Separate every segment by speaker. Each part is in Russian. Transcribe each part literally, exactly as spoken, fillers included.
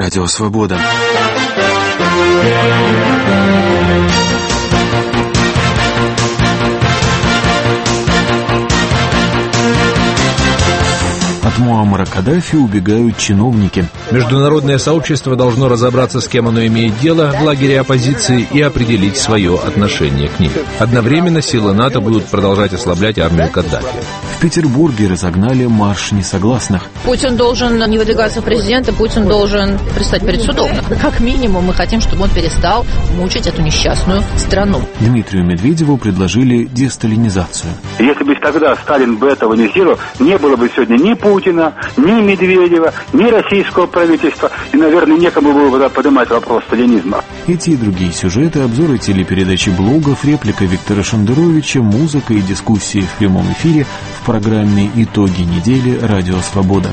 Speaker 1: Радио Свобода. От Муаммара Каддафи убегают чиновники.
Speaker 2: Международное сообщество должно разобраться, с кем оно имеет дело в лагере оппозиции и определить свое отношение к ним. Одновременно силы НАТО будут продолжать ослаблять армию Каддафи.
Speaker 1: В Петербурге разогнали марш несогласных.
Speaker 3: Путин должен не выдвигаться в президенты, Путин должен предстать перед судом. Как минимум мы хотим, чтобы он перестал мучить эту несчастную страну.
Speaker 1: Дмитрию Медведеву предложили десталинизацию.
Speaker 4: Если бы тогда Сталин бы этого не сделал, не было бы сегодня ни Путина, ни Медведева, ни российского правительства. И, наверное, некому было бы поднимать вопрос сталинизма.
Speaker 1: Эти и другие сюжеты, обзоры телепередачи блогов, реплика Виктора Шендеровича, музыка и дискуссии в прямом эфире в программе «Итоги недели. Радио Свобода».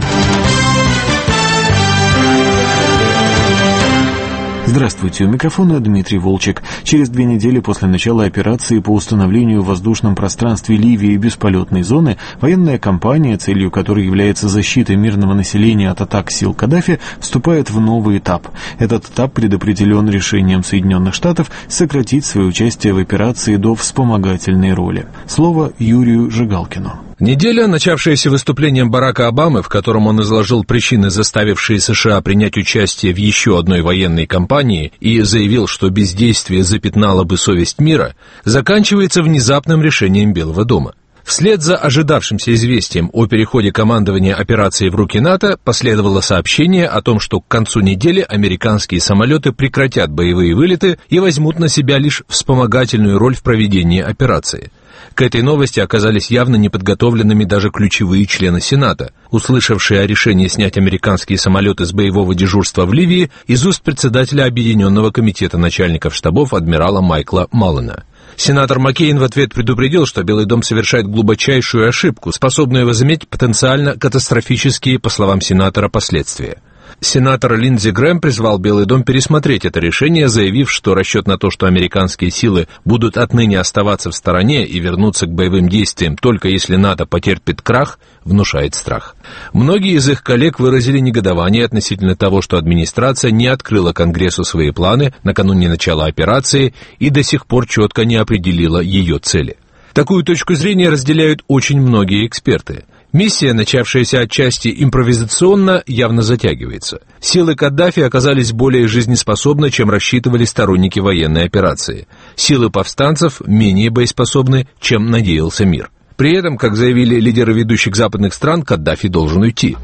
Speaker 1: Здравствуйте, у микрофона Дмитрий Волчек. Через две недели после начала операции по установлению в воздушном пространстве Ливии бесполетной зоны, военная кампания, целью которой является защита мирного населения от атак сил Каддафи, вступает в новый этап. Этот этап предопределен решением Соединенных Штатов сократить свое участие в операции до вспомогательной роли. Слово Юрию Жигалкину.
Speaker 2: Неделя, начавшаяся выступлением Барака Обамы, в котором он изложил причины, заставившие США принять участие в еще одной военной кампании, и заявил, что бездействие запятнало бы совесть мира, заканчивается внезапным решением Белого дома. Вслед за ожидавшимся известием о переходе командования операцией в руки НАТО последовало сообщение о том, что к концу недели американские самолеты прекратят боевые вылеты и возьмут на себя лишь вспомогательную роль в проведении операции. К этой новости оказались явно неподготовленными даже ключевые члены Сената, услышавшие о решении снять американские самолеты с боевого дежурства в Ливии из уст председателя Объединенного комитета начальников штабов адмирала Майкла Маллена. Сенатор Маккейн в ответ предупредил, что Белый дом совершает глубочайшую ошибку, способную возыметь потенциально катастрофические, по словам сенатора, последствия. Сенатор Линдзи Грэм призвал Белый дом пересмотреть это решение, заявив, что расчет на то, что американские силы будут отныне оставаться в стороне и вернуться к боевым действиям только если НАТО потерпит крах, внушает страх. Многие из их коллег выразили негодование относительно того, что администрация не открыла Конгрессу свои планы накануне начала операции и до сих пор четко не определила ее цели. Такую точку зрения разделяют очень многие эксперты. Миссия, начавшаяся отчасти импровизационно, явно затягивается. Силы Каддафи оказались более жизнеспособны, чем рассчитывали сторонники военной операции. Силы повстанцев менее боеспособны, чем надеялся мир. При этом, как заявили лидеры ведущих западных стран, Каддафи должен уйти.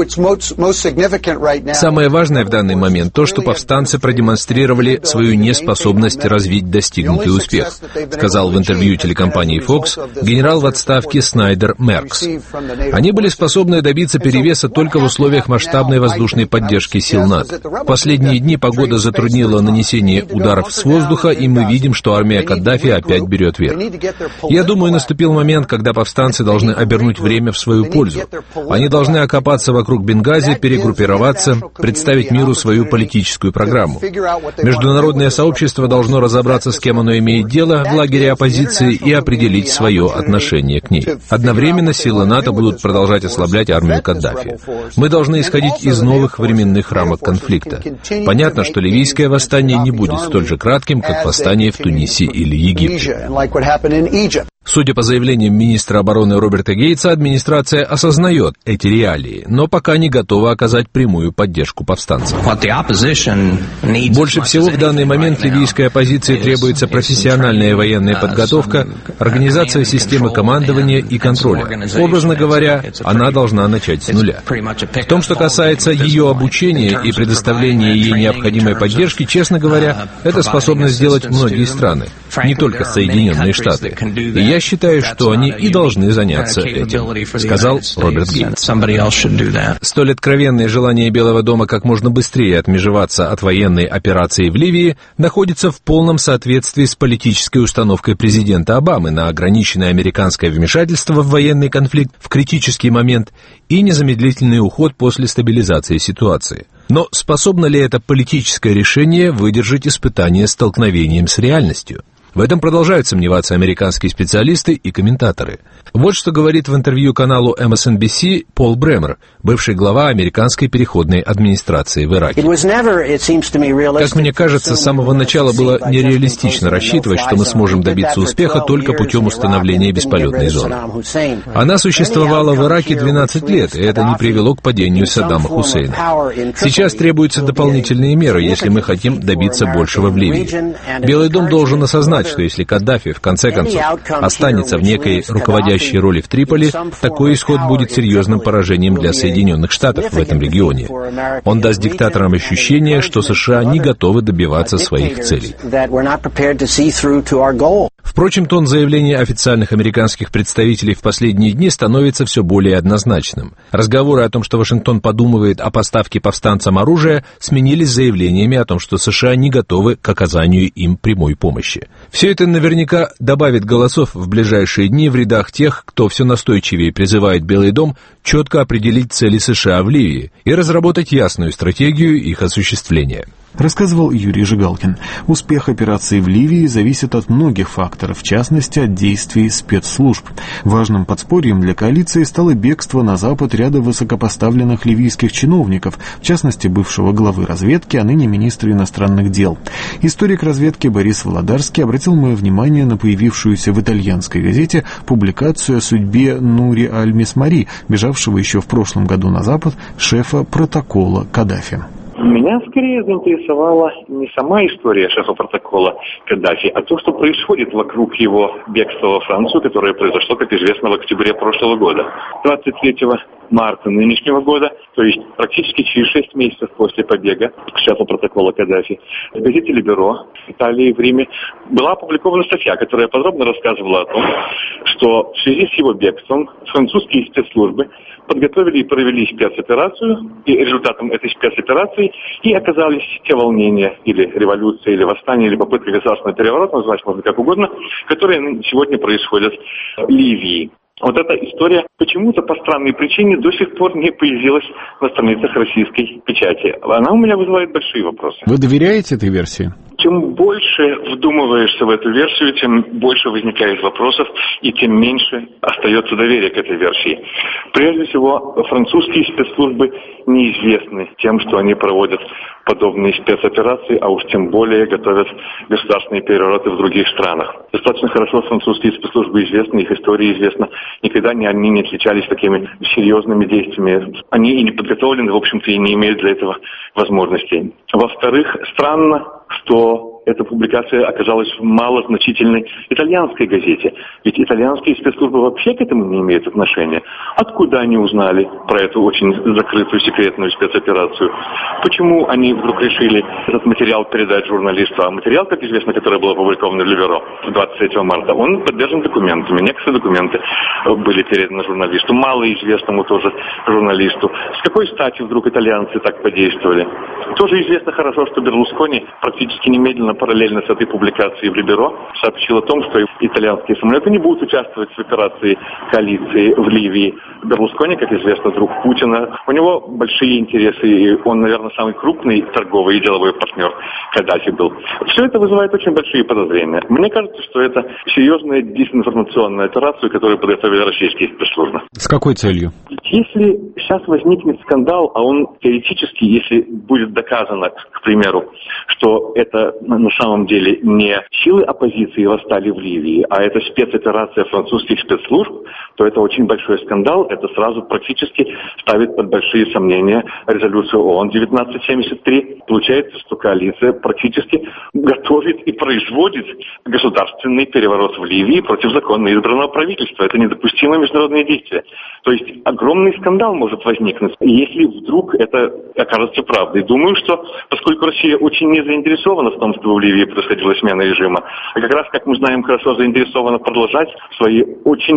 Speaker 2: Самое важное в данный момент то, что повстанцы продемонстрировали свою неспособность развить достигнутый успех, сказал в интервью телекомпании Fox генерал в отставке Снайдер Меркс. Они были способны добиться перевеса только в условиях масштабной воздушной поддержки сил НАТО. В последние дни погода затруднила нанесение ударов с воздуха, и мы видим, что армия Каддафи опять берет верх. Я думаю, наступил момент, когда когда повстанцы должны обернуть время в свою пользу. Они должны окопаться вокруг Бенгази, перегруппироваться, представить миру свою политическую программу. Международное сообщество должно разобраться, с кем оно имеет дело в лагере оппозиции и определить свое отношение к ней. Одновременно силы НАТО будут продолжать ослаблять армию Каддафи. Мы должны исходить из новых временных рамок конфликта. Понятно, что ливийское восстание не будет столь же кратким, как восстание в Тунисе или Египте. Судя по заявлениям министра обороны Роберта Гейтса, администрация осознает эти реалии, но пока не готова оказать прямую поддержку повстанцам. Больше всего в данный момент ливийской оппозиции требуется профессиональная военная подготовка, организация системы командования и контроля. Образно говоря, она должна начать с нуля. В том, что касается ее обучения и предоставления ей необходимой поддержки, честно говоря, это способны сделать многие страны, не только Соединенные Штаты. И я считаю, что они и должны заняться этим, сказал Роберт Гейтс. Столь откровенное желание Белого дома как можно быстрее отмежеваться от военной операции в Ливии находится в полном соответствии с политической установкой президента Обамы на ограниченное американское вмешательство в военный конфликт в критический момент и незамедлительный уход после стабилизации ситуации. Но способно ли это политическое решение выдержать испытание столкновением с реальностью? В этом продолжают сомневаться американские специалисты и комментаторы. Вот что говорит в интервью каналу эм эс эн би си Пол Бремер, бывший глава американской переходной администрации в Ираке. Как мне кажется, с самого начала было нереалистично рассчитывать, что мы сможем добиться успеха только путем установления бесполетной зоны. Она существовала в Ираке двенадцать лет, и это не привело к падению Саддама Хусейна. Сейчас требуются дополнительные меры, если мы хотим добиться большего в Ливии. Белый дом должен осознать, что если Каддафи, в конце концов, останется в некой руководящей роли в Триполи, такой исход будет серьезным поражением для Соединенных Штатов в этом регионе. Он даст диктаторам ощущение, что США не готовы добиваться своих целей. Впрочем, тон заявлений официальных американских представителей в последние дни становится все более однозначным. Разговоры о том, что Вашингтон подумывает о поставке повстанцам оружия, сменились заявлениями о том, что США не готовы к оказанию им прямой помощи. Все это наверняка добавит голосов в ближайшие дни в рядах тех, кто все настойчивее призывает Белый дом четко определить цели США в Ливии и разработать ясную стратегию их осуществления.
Speaker 1: Рассказывал Юрий Жигалкин. Успех операции в Ливии зависит от многих факторов, в частности, от действий спецслужб. Важным подспорьем для коалиции стало бегство на Запад ряда высокопоставленных ливийских чиновников, в частности, бывшего главы разведки, а ныне министра иностранных дел. Историк разведки Борис Володарский обратил мое внимание на появившуюся в итальянской газете публикацию о судьбе Нури Аль-Мисмари, бежавшего еще в прошлом году на Запад шефа протокола Каддафи.
Speaker 5: Меня скорее заинтересовала не сама история шефа протокола Каддафи, а то, что происходит вокруг его бегства во Францию, которое произошло, как известно, в октябре прошлого года. двадцать третьего марта нынешнего года, то есть практически через шесть месяцев после побега шефа протокола Каддафи, в газете «Либеро» Италии в Риме была опубликована статья, которая подробно рассказывала о том, что в связи с его бегством французские спецслужбы подготовили и провели спецоперацию, и результатом этой спецоперации и оказались те волнения, или революция, или восстание, или попытка государственного переворота, называть можно как угодно, которые сегодня происходят в Ливии. Вот эта история почему-то по странной причине до сих пор не появилась на страницах российской печати. Она у меня вызывает большие вопросы.
Speaker 1: Вы доверяете этой версии?
Speaker 5: Чем больше вдумываешься в эту версию, тем больше возникает вопросов, и тем меньше остается доверие к этой версии. Прежде всего, французские спецслужбы неизвестны тем, что они проводят подобные спецоперации, а уж тем более готовят государственные перевороты в других странах. Достаточно хорошо французские спецслужбы известны, их история известна. Никогда ни они не отличались такими серьезными действиями. Они и не подготовлены, в общем-то, и не имеют для этого возможностей. Во-вторых, странно, что эта публикация оказалась в малозначительной итальянской газете. Ведь итальянские спецслужбы вообще к этому не имеют отношения. Откуда они узнали про эту очень закрытую секретную спецоперацию? Почему они вдруг решили этот материал передать журналисту? А материал, как известно, который был опубликован в «Либеро» двадцать третьего марта, он поддержан документами. Некоторые документы были переданы журналисту, малоизвестному тоже журналисту. С какой стати вдруг итальянцы так подействовали? Тоже известно хорошо, что Берлускони практически немедленно параллельно с этой публикацией в «Либеро» сообщил о том, что итальянские самолеты не будут участвовать в операции коалиции в Ливии. Берлускони, как известно, друг Путина. У него большие интересы, и он, наверное, самый крупный торговый и деловой партнер Каддафи был. Все это вызывает очень большие подозрения. Мне кажется, что это серьезная дезинформационная операция, которую подготовили российские спецслужбы.
Speaker 1: С какой целью?
Speaker 5: Если сейчас возникнет скандал, а он теоретически, если будет доказано, к примеру, что это на самом деле не силы оппозиции восстали в Ливии, а это спецоперация французских спецслужб, то это очень большой скандал, это сразу практически ставит под большие сомнения резолюцию ООН девятнадцать семьдесят три. Получается, что коалиция практически готовит и производит государственный переворот в Ливии против законно избранного правительства. Это недопустимое международное действие. То есть огромный скандал может возникнуть, если вдруг это окажется правдой. Думаю, что поскольку Россия очень не заинтересована в том, чтобы в Ливии происходила смена режима, а как раз, как мы знаем хорошо, заинтересована продолжать свои очень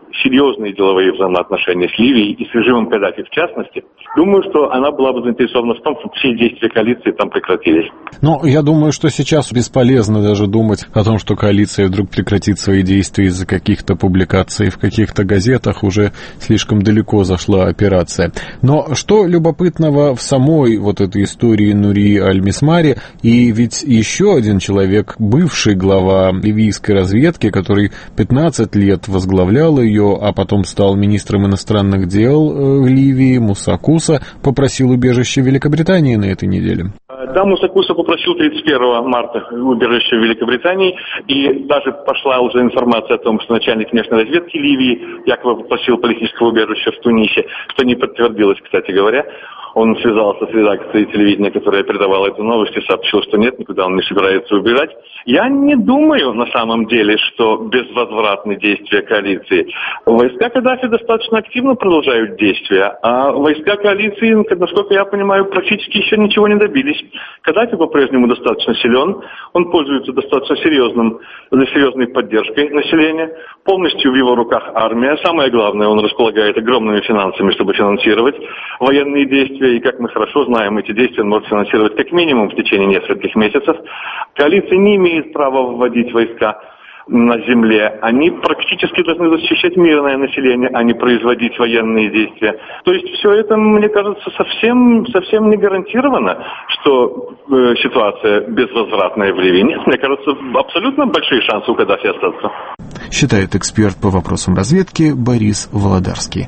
Speaker 5: серьезные деловые взаимоотношения с Ливией и с режимом Каддафи в частности, думаю, что она была бы заинтересована в том, чтобы все действия коалиции там прекратились.
Speaker 1: Но я думаю, что сейчас бесполезно даже думать о том, что коалиция вдруг прекратит свои действия из-за каких-то публикаций в каких-то газетах. Уже слишком далеко зашла операция. Но что любопытного в самой вот этой истории Нурии Аль-Мисмари, и ведь еще один человек, бывший глава ливийской разведки, который пятнадцать лет возглавлял ее, а потом стал министром иностранных дел в Ливии, Муса Куса, попросил убежище в Великобритании на этой неделе.
Speaker 5: Да, Муса Куса попросил тридцать первого марта убежище в Великобритании, и даже пошла уже информация о том, что начальник внешней разведки Ливии якобы попросил политического убежища в Тунисе, что не подтвердилось, кстати говоря. Он связался с редакцией телевидения, которая передавала эту новость, и сообщил, что нет, никуда он не собирается убежать. Я не думаю, на самом деле, что безвозвратны действия коалиции. Войска Каддафи достаточно активно продолжают действия, а войска коалиции, насколько я понимаю, практически еще ничего не добились. Каддафи по-прежнему достаточно силен, он пользуется достаточно серьезным, серьезной поддержкой населения, полностью в его руках армия. Самое главное, он располагает огромными финансами, чтобы финансировать военные действия. И, как мы хорошо знаем, эти действия он может финансировать как минимум в течение нескольких месяцев. Коалиция не имеет права вводить войска на земле. Они практически должны защищать мирное население, а не производить военные действия. То есть все это, мне кажется, совсем, совсем не гарантировано, что э, ситуация безвозвратная в Ливии. Нет, мне кажется, абсолютно большие шансы у Каддафи остаться.
Speaker 1: Считает эксперт по вопросам разведки Борис Володарский.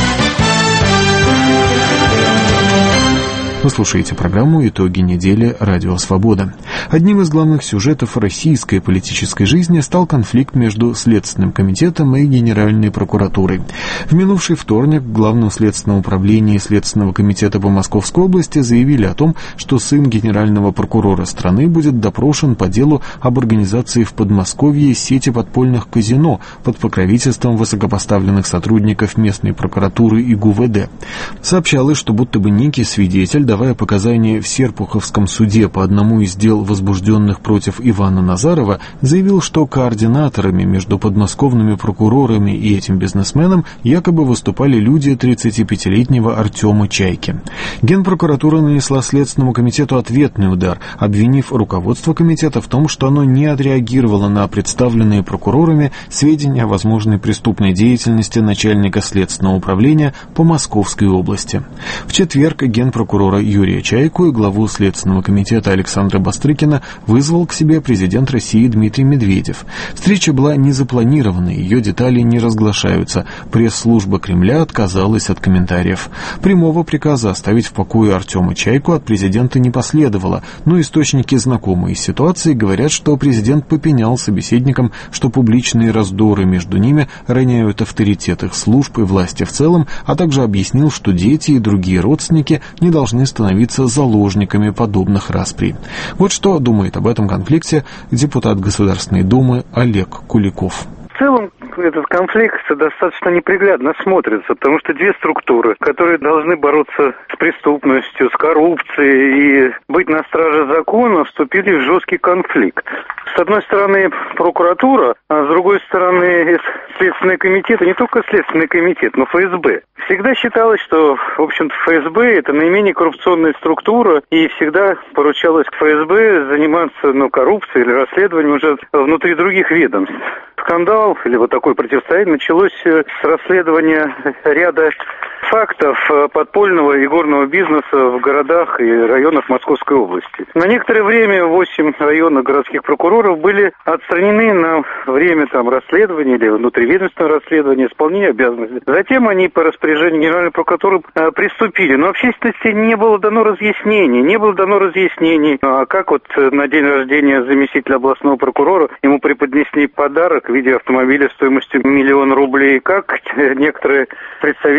Speaker 1: Вы слушаете программу «Итоги недели. Радио Свобода». Одним из главных сюжетов российской политической жизни стал конфликт между Следственным комитетом и Генеральной прокуратурой. В минувший вторник в Главном следственном управлении Следственного комитета по Московской области заявили о том, что сын генерального прокурора страны будет допрошен по делу об организации в Подмосковье сети подпольных казино под покровительством высокопоставленных сотрудников местной прокуратуры и ГУВД. Сообщалось, что будто бы некий свидетель, давая показания в Серпуховском суде по одному из дел, возбужденных против Ивана Назарова, заявил, что координаторами между подмосковными прокурорами и этим бизнесменом якобы выступали люди тридцатипятилетнего Артема Чайки. Генпрокуратура нанесла Следственному комитету ответный удар, обвинив руководство комитета в том, что оно не отреагировало на представленные прокурорами сведения о возможной преступной деятельности начальника Следственного управления по Московской области. В четверг генпрокурора Юрия Чайку и главу Следственного комитета Александра Бастрыкина вызвал к себе президент России Дмитрий Медведев. Встреча была не запланирована, ее детали не разглашаются. Пресс-служба Кремля отказалась от комментариев. Прямого приказа оставить в покое Артема Чайку от президента не последовало, но источники, знакомые с ситуацией, говорят, что президент попенял собеседникам, что публичные раздоры между ними роняют авторитет их служб и власти в целом, а также объяснил, что дети и другие родственники не должны становиться заложниками подобных расприй. Вот что думает об этом конфликте депутат Государственной Думы Олег Куликов.
Speaker 6: В целом, этот конфликт достаточно неприглядно смотрится, потому что две структуры, которые должны бороться с преступностью, с коррупцией и быть на страже закона, вступили в жесткий конфликт. С одной стороны прокуратура, а с другой стороны Следственный комитет, и не только Следственный комитет, но ФСБ. Всегда считалось, что, в общем-то, ФСБ это наименее коррупционная структура, и всегда поручалось ФСБ заниматься, ну, коррупцией или расследованием уже внутри других ведомств. Скандал, или вот такое противостояние, началось с расследования ряда фактов подпольного и горного бизнеса в городах и районах Московской области. На некоторое время восемь районных городских прокуроров были отстранены на время там расследования или внутриведомственного расследования, исполнения обязанностей. Затем они по распоряжению Генеральной прокуратуры э, приступили. Но общественности не было дано разъяснений, не было дано разъяснений, а как вот на день рождения заместителя областного прокурора ему преподнесли подарок в виде автомобиля стоимостью миллион рублей, как некоторые представители прокуратуры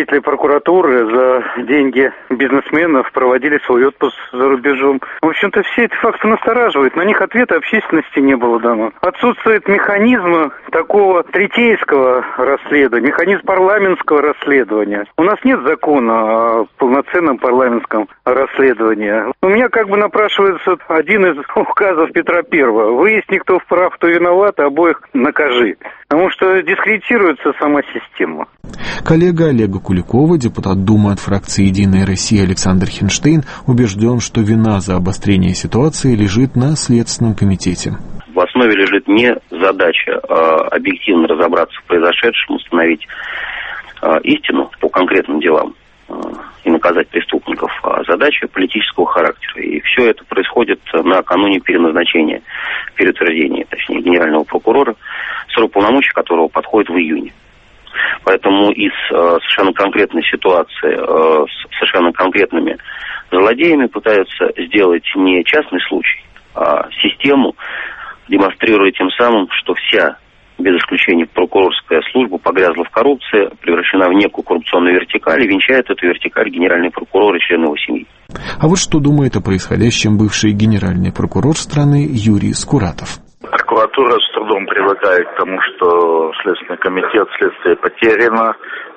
Speaker 6: прокуратуры за деньги бизнесменов проводили свой отпуск за рубежом. В общем-то, все эти факты настораживают. На них ответа общественности не было дано. Отсутствует механизм такого третейского расследования, механизм парламентского расследования. У нас нет закона о полноценном парламентском расследовании. У меня как бы напрашивается один из указов Петра Первого. Выясни, кто вправ, кто виноват, обоих накажи. Потому что дискредитируется сама система.
Speaker 1: Коллега Олега Куликова, депутат Думы от фракции «Единая Россия» Александр Хинштейн, убежден, что вина за обострение ситуации лежит на Следственном комитете.
Speaker 7: В основе лежит не задача а объективно разобраться в произошедшем, установить а, истину по конкретным делам а, и наказать преступников, а задача политического характера. И все это происходит накануне переназначения, переутверждения, точнее, генерального прокурора, срок полномочий которого подходит в июне. Поэтому из э, совершенно конкретной ситуации э, с совершенно конкретными злодеями пытаются сделать не частный случай, а систему, демонстрируя тем самым, что вся, без исключения прокурорская служба, погрязла в коррупции, превращена в некую коррупционную вертикаль, и венчает эту вертикаль генеральный прокурор и члены его семьи.
Speaker 1: А вот что думает о происходящем бывший генеральный прокурор страны Юрий Скуратов.
Speaker 8: Прокуратура с трудом привыкает к тому, что Следственный комитет, следствие потеряно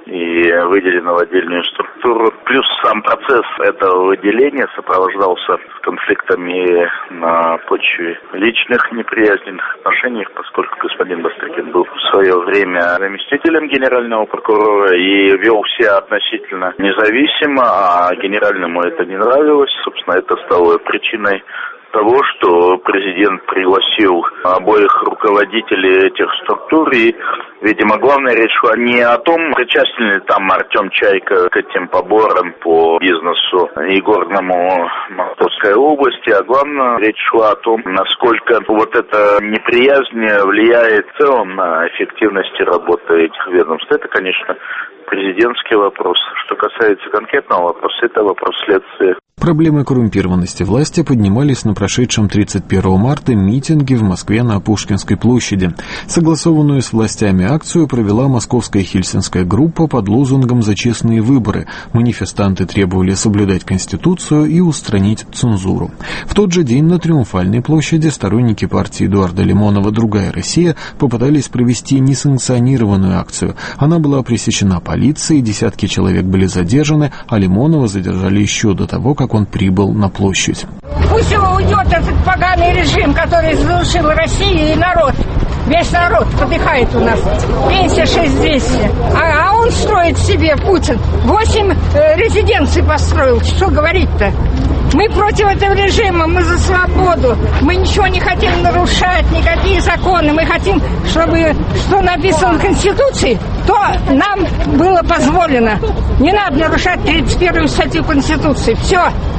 Speaker 8: и выделено в отдельную структуру. Плюс сам процесс этого выделения сопровождался конфликтами на почве личных неприязненных отношений, поскольку господин Бастрыкин был в свое время заместителем генерального прокурора и вел себя относительно независимо, а генеральному это не нравилось. Собственно, это стало причиной того, что президент пригласил обоих руководителей этих структур, и, видимо, главная речь шла не о том, причастен ли там Артем Чайка к этим поборам по бизнесу игорному Московской области, а главное, речь шла о том, насколько вот эта неприязнь влияет в целом на эффективность работы этих ведомств. Это, конечно, президентский вопрос. Что касается конкретного вопроса, это вопрос следствия.
Speaker 1: Проблемы коррумпированности власти поднимались на прошедшем тридцать первого марта митинге в Москве на Пушкинской площади. Согласованную с властями акцию провела московская хельсинская группа под лозунгом «За честные выборы». Манифестанты требовали соблюдать Конституцию и устранить цензуру. В тот же день на Триумфальной площади сторонники партии Эдуарда Лимонова «Другая Россия» попытались провести несанкционированную акцию. Она была пресечена полицией, десятки человек были задержаны, а Лимонова задержали еще до того, как он прибыл на площадь.
Speaker 9: Пусть его уйдет этот поганый режим, который задушил Россию и народ. Весь народ подыхает у нас. Пенсия шесть тысяч двести. А, а он строит себе, Путин, восемь э, резиденций построил. Что говорить-то? Мы против этого режима, мы за свободу. Мы ничего не хотим нарушать, никакие законы. Мы хотим, чтобы что написано в Конституции, то нам было позволено. Не надо нарушать тридцать первую статью Конституции. Все.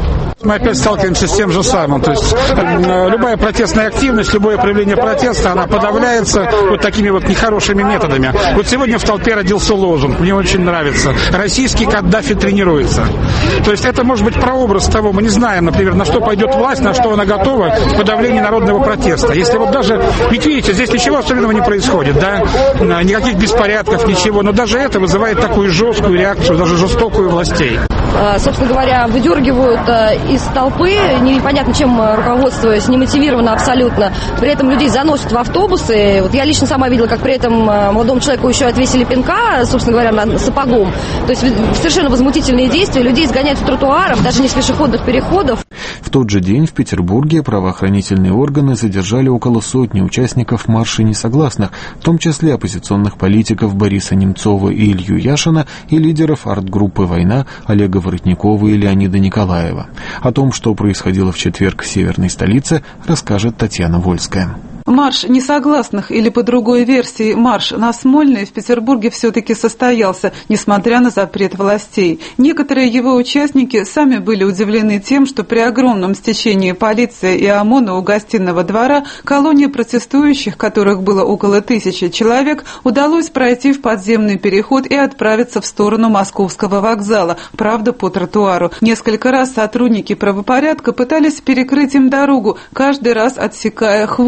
Speaker 10: Мы опять сталкиваемся с тем же самым. То есть э, любая протестная активность, любое проявление протеста, она подавляется вот такими вот нехорошими методами. Вот сегодня в толпе родился лозунг, мне очень нравится. Российский Каддафи тренируется. То есть это может быть прообраз того, мы не знаем, например, на что пойдет власть, на что она готова в подавлении народного протеста. Если вот даже, ведь видите, здесь ничего особенного не происходит, да, никаких беспорядков, ничего, но даже это вызывает такую жесткую реакцию, даже жестокую властей.
Speaker 11: Собственно говоря, выдергивают из толпы, непонятно чем руководствуясь, немотивированно абсолютно. При этом людей заносят в автобусы. Вот я лично сама видела, как при этом молодому человеку еще отвесили пинка, собственно говоря, сапогом. То есть совершенно возмутительные действия. Людей сгоняют с тротуаров, даже не с пешеходных переходов.
Speaker 1: В тот же день в Петербурге правоохранительные органы задержали около сотни участников марша несогласных, в том числе оппозиционных политиков Бориса Немцова и Илью Яшина и лидеров арт-группы «Война» Олега Воротникова и Леонида Николаева. О том, что происходило в четверг в северной столице, расскажет Татьяна Вольская.
Speaker 12: Марш несогласных, или по другой версии марш на Смольный, в Петербурге все-таки состоялся, несмотря на запрет властей. Некоторые его участники сами были удивлены тем, что при огромном стечении полиции и ОМОНа у Гостиного двора колонне протестующих, которых было около тысячи человек, удалось пройти в подземный переход и отправиться в сторону Московского вокзала, правда, по тротуару. Несколько раз сотрудники правопорядка пытались перекрыть им дорогу, каждый раз отсекая хвост, у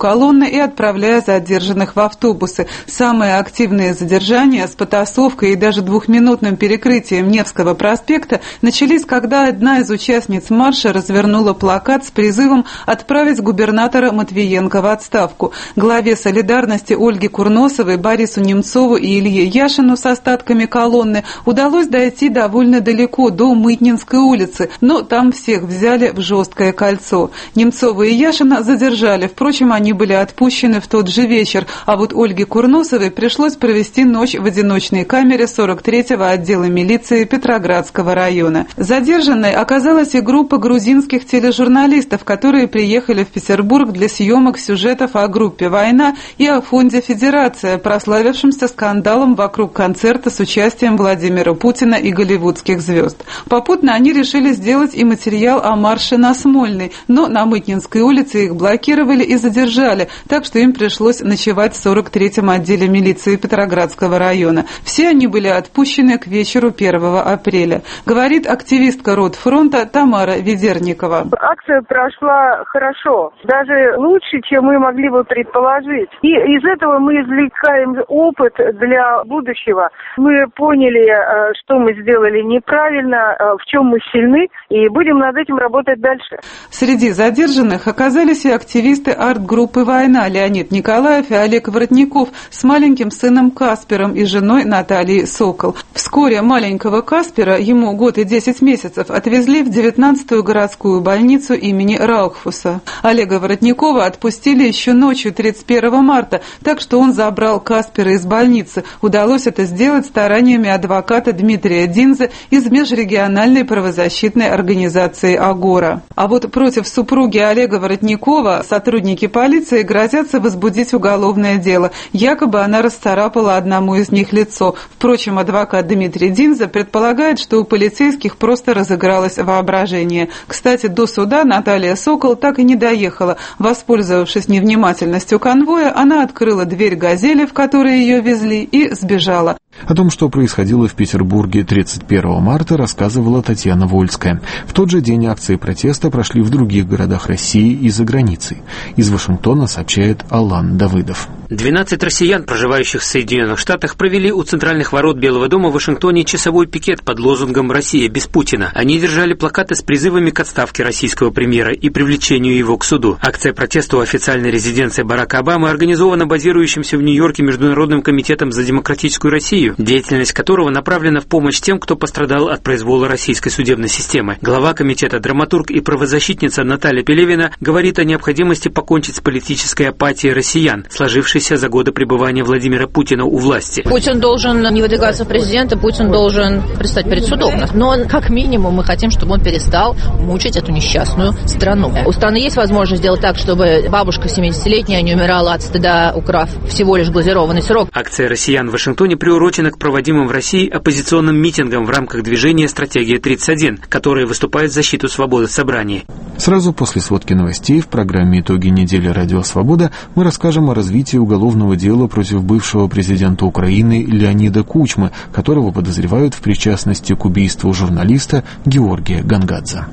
Speaker 12: колонны и отправляя задержанных в автобусы. Самые активные задержания с потасовкой и даже двухминутным перекрытием Невского проспекта начались, когда одна из участниц марша развернула плакат с призывом отправить губернатора Матвиенко в отставку. Главе «Солидарности» Ольге Курносовой, Борису Немцову и Илье Яшину с остатками колонны удалось дойти довольно далеко, до Мытнинской улицы, но там всех взяли в жесткое кольцо. Немцова и Яшина задержали, впрочем, они были отпущены в тот же вечер, а вот Ольге Курносовой пришлось провести ночь в одиночной камере сорок третьего отдела милиции Петроградского района. Задержанной оказалась и группа грузинских тележурналистов, которые приехали в Петербург для съемок сюжетов о группе «Война» и о фонде «Федерация», прославившемся скандалом вокруг концерта с участием Владимира Путина и голливудских звезд. Попутно они решили сделать и материал о марше на Смольной, но на Мытнинской улице их блокировали и задержали, так что им пришлось ночевать в сорок третьем отделе милиции Петроградского района. Все они были отпущены к вечеру первого апреля. Говорит активистка Ротфронта Тамара Ведерникова.
Speaker 13: Акция прошла хорошо, даже лучше, чем мы могли бы предположить. И из этого мы извлекаем опыт для будущего. Мы поняли, что мы сделали неправильно, в чем мы сильны, и будем над этим работать дальше.
Speaker 12: Среди задержанных оказались и активисты арт-группы «Война» Леонид Николаев и Олег Воротников с маленьким сыном Каспером и женой Натальей Сокол. Вскоре маленького Каспера, ему год и десять месяцев, отвезли в девятнадцатую городскую больницу имени Раухфуса. Олега Воротникова отпустили еще ночью тридцать первого марта, так что он забрал Каспера из больницы. Удалось это сделать стараниями адвоката Дмитрия Динзе из межрегиональной правозащитной организации «Агора». А вот против супруги Олега Воротникова сотрудники полиции грозятся возбудить уголовное дело. Якобы она расцарапала одному из них лицо. Впрочем, адвокат Дмитрий Динзе предполагает, что у полицейских просто разыгралось воображение. Кстати, до суда Наталья Сокол так и не доехала. Воспользовавшись невнимательностью конвоя, она открыла дверь «Газели», в которой ее везли, и сбежала.
Speaker 1: О том, что происходило в Петербурге тридцать первого марта, рассказывала Татьяна Вольская. В тот же день акции протеста прошли в других городах России и за границей. Из Вашингтона сообщает Алан Давыдов.
Speaker 14: двенадцать россиян, проживающих в Соединенных Штатах, провели у центральных ворот Белого дома в Вашингтоне часовой пикет под лозунгом «Россия без Путина». Они держали плакаты с призывами к отставке российского премьера и привлечению его к суду. Акция протеста у официальной резиденции Барака Обамы организована базирующимся в Нью-Йорке Международным комитетом за демократическую Россию, деятельность которого направлена в помощь тем, кто пострадал от произвола российской судебной системы. Глава комитета, драматург и правозащитница Наталья Пелевина говорит о необходимости покончить с политической апатией россиян, сложившейся за годы пребывания Владимира Путина у власти.
Speaker 3: Путин должен не выдвигаться в президенты, Путин должен предстать перед судом. Но как минимум мы хотим, чтобы он перестал мучить эту несчастную страну. У страны есть возможность сделать так, чтобы бабушка семидесятилетняя не умирала от стыда, украв всего лишь глазированный сырок.
Speaker 14: Акция россиян в Вашингтоне приурочена к проводимым в России оппозиционным митингам в рамках движения «Стратегия тридцать один», которые выступают в защиту свободы собраний.
Speaker 1: Сразу после сводки новостей в программе «Итоги недели. Радио Свобода» мы расскажем о развитии уголовного дела против бывшего президента Украины Леонида Кучмы, которого подозревают в причастности к убийству журналиста Георгия Гонгадзе.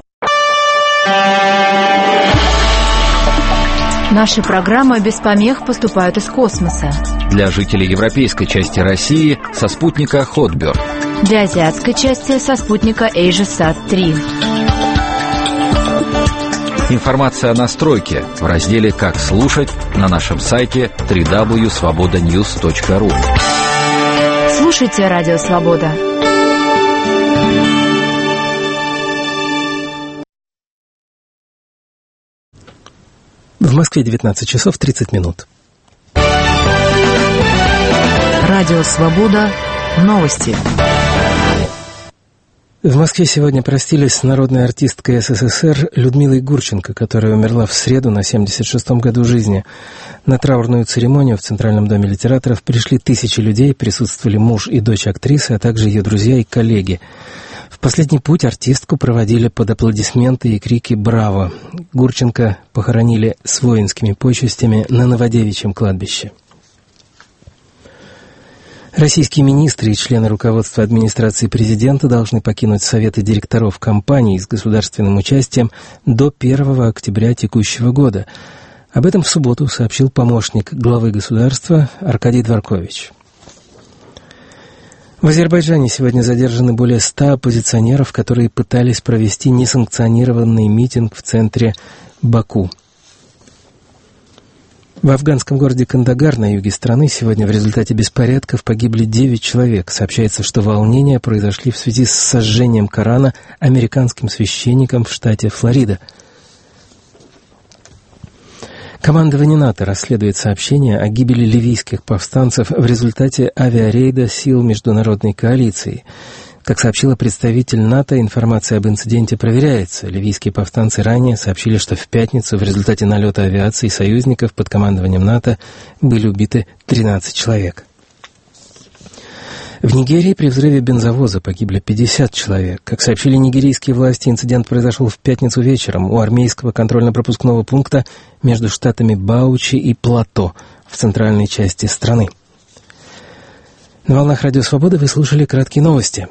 Speaker 15: Наши программы без помех поступают из космоса.
Speaker 2: Для жителей европейской части России со спутника Хотберг.
Speaker 15: Для азиатской части со спутника AsiaSat три.
Speaker 2: Информация о настройке в разделе «Как слушать» на нашем сайте дабл ю дабл ю дабл ю точка свобода ньюс точка ру.
Speaker 15: Слушайте Радио Свобода.
Speaker 16: В Москве девятнадцать часов тридцать минут.
Speaker 15: Радио Свобода. Новости.
Speaker 16: В Москве сегодня простились с народной артисткой СССР Людмилой Гурченко, которая умерла в среду на семьдесят шестом году жизни. На траурную церемонию в Центральном доме литераторов пришли тысячи людей, присутствовали муж и дочь актрисы, а также ее друзья и коллеги. В последний путь артистку проводили под аплодисменты и крики «Браво!». Гурченко похоронили с воинскими почестями на Новодевичьем кладбище. Российские министры и члены руководства администрации президента должны покинуть советы директоров компаний с государственным участием до первого октября текущего года. Об этом в субботу сообщил помощник главы государства Аркадий Дворкович. В Азербайджане сегодня задержаны более ста оппозиционеров, которые пытались провести несанкционированный митинг в центре Баку. В афганском городе Кандагар на юге страны сегодня в результате беспорядков погибли девять человек. Сообщается, что волнения произошли в связи с сожжением Корана американским священником в штате Флорида. Командование НАТО расследует сообщения о гибели ливийских повстанцев в результате авиарейда сил международной коалиции. Как сообщила представитель НАТО, информация об инциденте проверяется. Ливийские повстанцы ранее сообщили, что в пятницу в результате налета авиации союзников под командованием НАТО были убиты тринадцать человек. В Нигерии при взрыве бензовоза погибли пятьдесят человек. Как сообщили нигерийские власти, инцидент произошел в пятницу вечером у армейского контрольно-пропускного пункта между штатами Баучи и Плато в центральной части страны. На волнах Радио Свобода вы слушали краткие новости.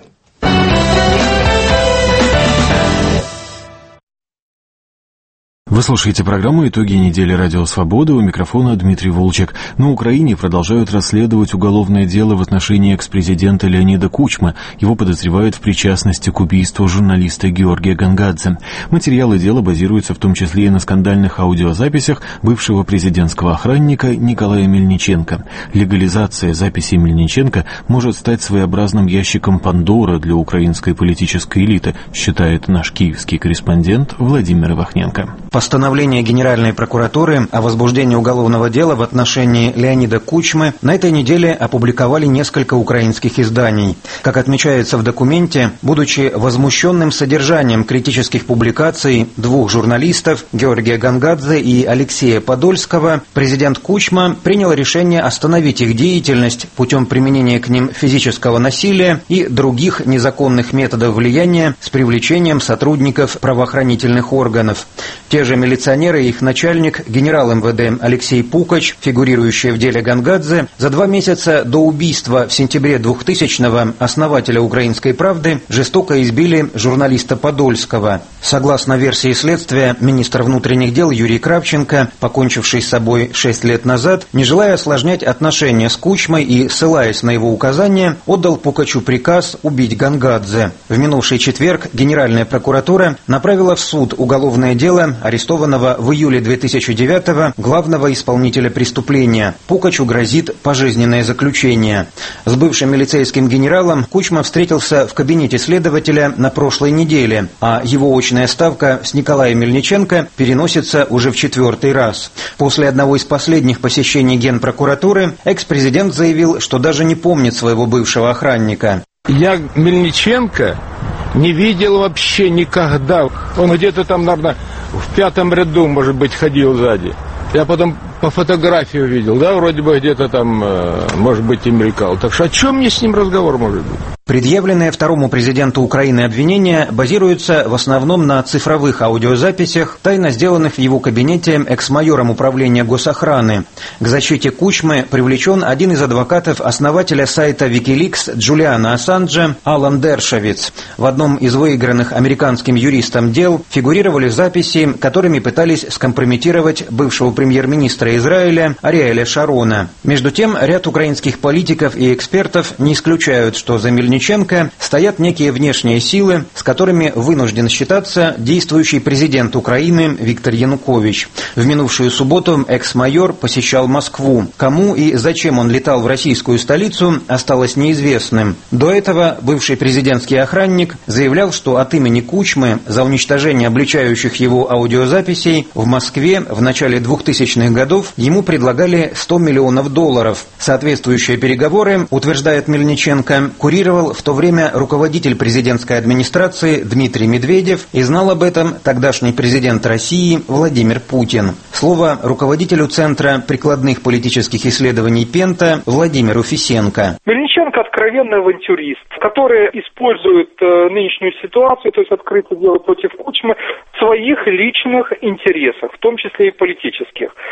Speaker 1: Вы слушаете программу «Итоги недели Радио Свобода». У микрофона Дмитрий Волчек. На Украине продолжают расследовать уголовное дело в отношении экс-президента Леонида Кучмы. Его подозревают в причастности к убийству журналиста Георгия Гангадзе. Материалы дела базируются в том числе и на скандальных аудиозаписях бывшего президентского охранника Николая Мельниченко. Легализация записей Мельниченко может стать своеобразным ящиком Пандоры для украинской политической элиты, считает наш киевский корреспондент Владимир Ивахненко.
Speaker 17: Постановление Генеральной прокуратуры о возбуждении уголовного дела в отношении Леонида Кучмы на этой неделе опубликовали несколько украинских изданий. Как отмечается в документе, будучи возмущенным содержанием критических публикаций двух журналистов, Георгия Гангадзе и Алексея Подольского, президент Кучма принял решение остановить их деятельность путем применения к ним физического насилия и других незаконных методов влияния с привлечением сотрудников правоохранительных органов. Те же милиционеры и их начальник, генерал эм вэ дэ Алексей Пукач, фигурирующий в деле Гангадзе, за два месяца до убийства в сентябре двухтысячного основателя «Украинской правды» жестоко избили журналиста Подольского. Согласно версии следствия, министр внутренних дел Юрий Кравченко, покончивший с собой шесть лет назад, не желая осложнять отношения с Кучмой и ссылаясь на его указания, отдал Пукачу приказ убить Гангадзе. В минувший четверг Генеральная прокуратура направила в суд уголовное дело арестованного в июле две тысячи девятого главного исполнителя преступления. Пукачу грозит пожизненное заключение. С бывшим милицейским генералом Кучма встретился в кабинете следователя на прошлой неделе, а его очная ставка с Николаем Мельниченко переносится уже в четвертый раз. После одного из последних посещений Генпрокуратуры экс-президент заявил, что даже не помнит своего бывшего охранника.
Speaker 18: Я Мельниченко не видел вообще никогда. Он где-то там, наверное, в пятом ряду, может быть, ходил сзади. Я потом по фотографии увидел, да, вроде бы где-то там, может быть, и мелькал. Так что о чем мне с ним разговор может быть?
Speaker 17: Предъявленные второму президенту Украины обвинения базируются в основном на цифровых аудиозаписях, тайно сделанных в его кабинете экс-майором управления госохраны. К защите Кучмы привлечен один из адвокатов основателя сайта Wikileaks Джулиана Ассанджа Алан Дершовиц. В одном из выигранных американским юристом дел фигурировали записи, которыми пытались скомпрометировать бывшего премьер-министра Израиля Ариэля Шарона. Между тем, ряд украинских политиков и экспертов не исключают, что за Мельниченко стоят некие внешние силы, с которыми вынужден считаться действующий президент Украины Виктор Янукович. В минувшую субботу экс-майор посещал Москву. Кому и зачем он летал в российскую столицу, осталось неизвестным. До этого бывший президентский охранник заявлял, что от имени Кучмы за уничтожение обличающих его аудиозаписей в Москве в начале двухтысячных годов ему предлагали сто миллионов долларов. Соответствующие переговоры, утверждает Мельниченко, курировал в то время руководитель президентской администрации Дмитрий Медведев, и знал об этом тогдашний президент России Владимир Путин. Слово руководителю Центра прикладных политических исследований Пента Владимиру Фисенко.
Speaker 19: Мельниченко откровенный авантюрист, который использует э, нынешнюю ситуацию, то есть открытое дело против Кучмы, в своих личных интересах, в том числе и политических.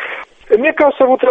Speaker 19: Мне кажется, вот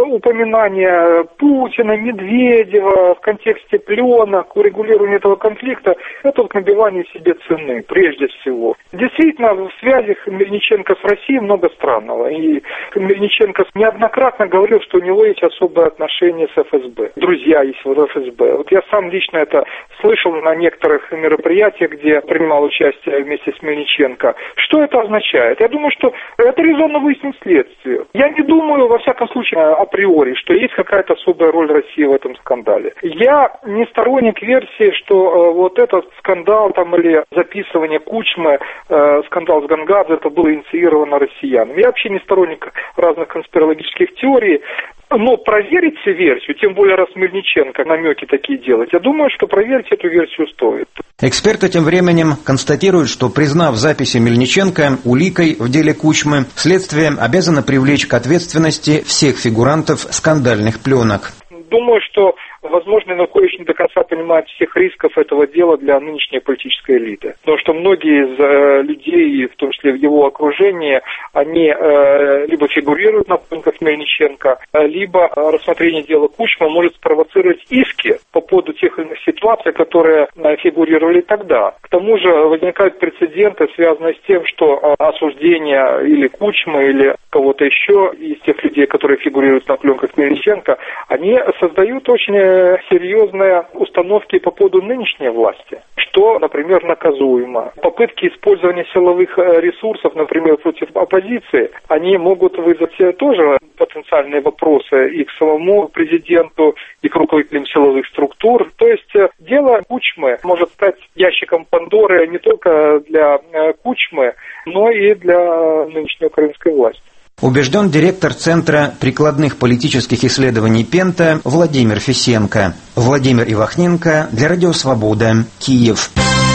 Speaker 19: упоминание Путина, Медведева в контексте пленок, урегулирования этого конфликта, это вот набивание себе цены, прежде всего. Действительно, в связях Мельниченко с Россией много странного. И Мельниченко неоднократно говорил, что у него есть особое отношение с эф эс бэ. Друзья есть в эф эс бэ. Вот я сам лично это слышал на некоторых мероприятиях, где принимал участие вместе с Мельниченко. Что это означает? Я думаю, что это резонно выяснить следствие. Я не думаю, во всяком случае, априори, что есть какая-то особая роль России в этом скандале. Я не сторонник версии, что э, вот этот скандал там или записывание Кучмы, э, скандал с Гангадзе, это было инициировано россиянами. Я вообще не сторонник разных конспирологических теорий. Но проверить версию, тем более раз Мельниченко намеки такие делать, я думаю, что проверить эту версию стоит.
Speaker 17: Эксперты тем временем констатируют, что, признав записи Мельниченко уликой в деле Кучмы, следствие обязано привлечь к ответственности всех фигурантов скандальных пленок.
Speaker 19: Думаю, что, возможно, Янукович не до конца понимает всех рисков этого дела для нынешней политической элиты. Потому что многие из э, людей, в том числе в его окружении, они э, либо фигурируют на пленках Мельниченко, либо рассмотрение дела Кучмы может спровоцировать иски по поводу тех или иных ситуаций, которые э, фигурировали тогда. К тому же возникают прецеденты, связанные с тем, что э, осуждение или Кучмы, или кого-то еще из тех людей, которые фигурируют на пленках Мельниченко, они создают очень серьезные установки по поводу нынешней власти, что, например, наказуемо. Попытки использования силовых ресурсов, например, против оппозиции, они могут вызвать тоже потенциальные вопросы и к самому президенту, и к руководителям силовых структур. То есть дело Кучмы может стать ящиком Пандоры не только для Кучмы, но и для нынешней украинской власти.
Speaker 17: Убежден директор Центра прикладных политических исследований Пента Владимир Фисенко. Владимир Ивахненко для Радио Свобода, Киев.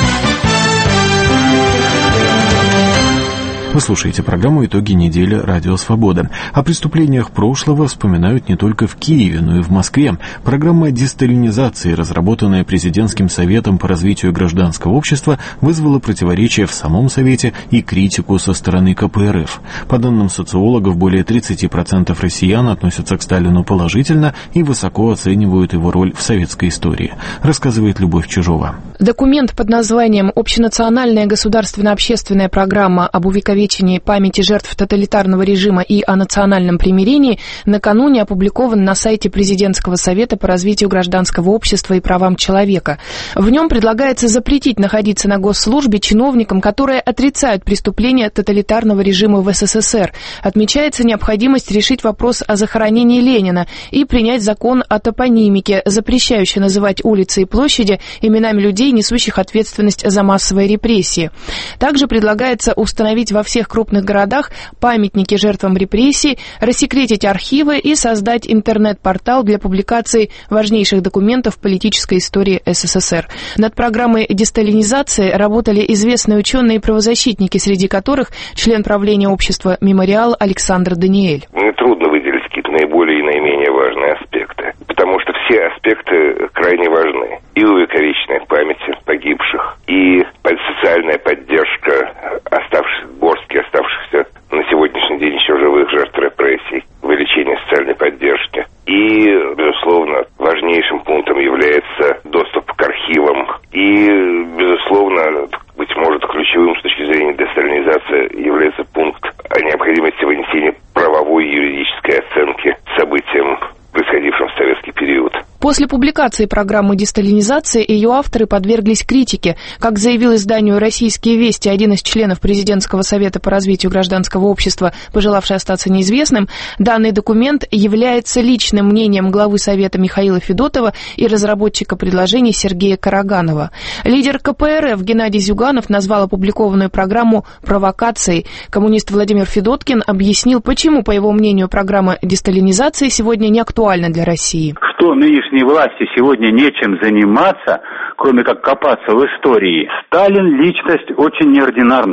Speaker 1: Вы слушаете программу «Итоги недели. Радио Свобода». О преступлениях прошлого вспоминают не только в Киеве, но и в Москве. Программа десталинизации, разработанная Президентским советом по развитию гражданского общества, вызвала противоречия в самом Совете и критику со стороны ка пэ эр эф. По данным социологов, более тридцать процентов россиян относятся к Сталину положительно и высоко оценивают его роль в советской истории, рассказывает Любовь Чижова.
Speaker 20: Документ под названием «Общенациональная государственно-общественная программа об увековечении памяти жертв тоталитарного режима и о национальном примирении» накануне опубликован на сайте Президентского совета по развитию гражданского общества и правам человека. В нем предлагается запретить находиться на госслужбе чиновникам, которые отрицают преступления тоталитарного режима в эс эс эс эр. Отмечается необходимость решить вопрос о захоронении Ленина и принять закон о топонимике, запрещающий называть улицы и площади именами людей, несущих ответственность за массовые репрессии. Также предлагается установить во всех крупных городах памятники жертвам репрессий, рассекретить архивы и создать интернет-портал для публикации важнейших документов политической истории эс эс эс эр. Над программой десталинизации работали известные ученые и правозащитники, среди которых член правления общества «Мемориал» Александр Даниэль.
Speaker 21: Мне трудно выделить какие-то наиболее и наименее важные аспекты, потому что все аспекты крайне важны. И увековеченная память погибших, и социальная поддержка оставшихся, горстки оставшихся на сегодняшний день еще живых жертв репрессий, увеличение социальной поддержки. И, безусловно, важнейшим пунктом является доступ к архивам. И, безусловно, быть может, ключевым с точки зрения десталинизации является пункт о необходимости вынесения правовой и юридической оценки событиям, происходившим в советский период.
Speaker 20: После публикации программы десталинизации ее авторы подверглись критике. Как заявил изданию «Российские вести» один из членов Президентского совета по развитию гражданского общества, пожелавший остаться неизвестным, данный документ является личным мнением главы Совета Михаила Федотова и разработчика предложений Сергея Караганова. Лидер ка пэ эр эф Геннадий Зюганов назвал опубликованную программу провокацией. Коммунист Владимир Федоткин объяснил, почему, по его мнению, программа десталинизации сегодня не актуальна для России.
Speaker 4: Что нынешней власти сегодня нечем заниматься, кроме как копаться в истории. Сталин личность очень неординарная.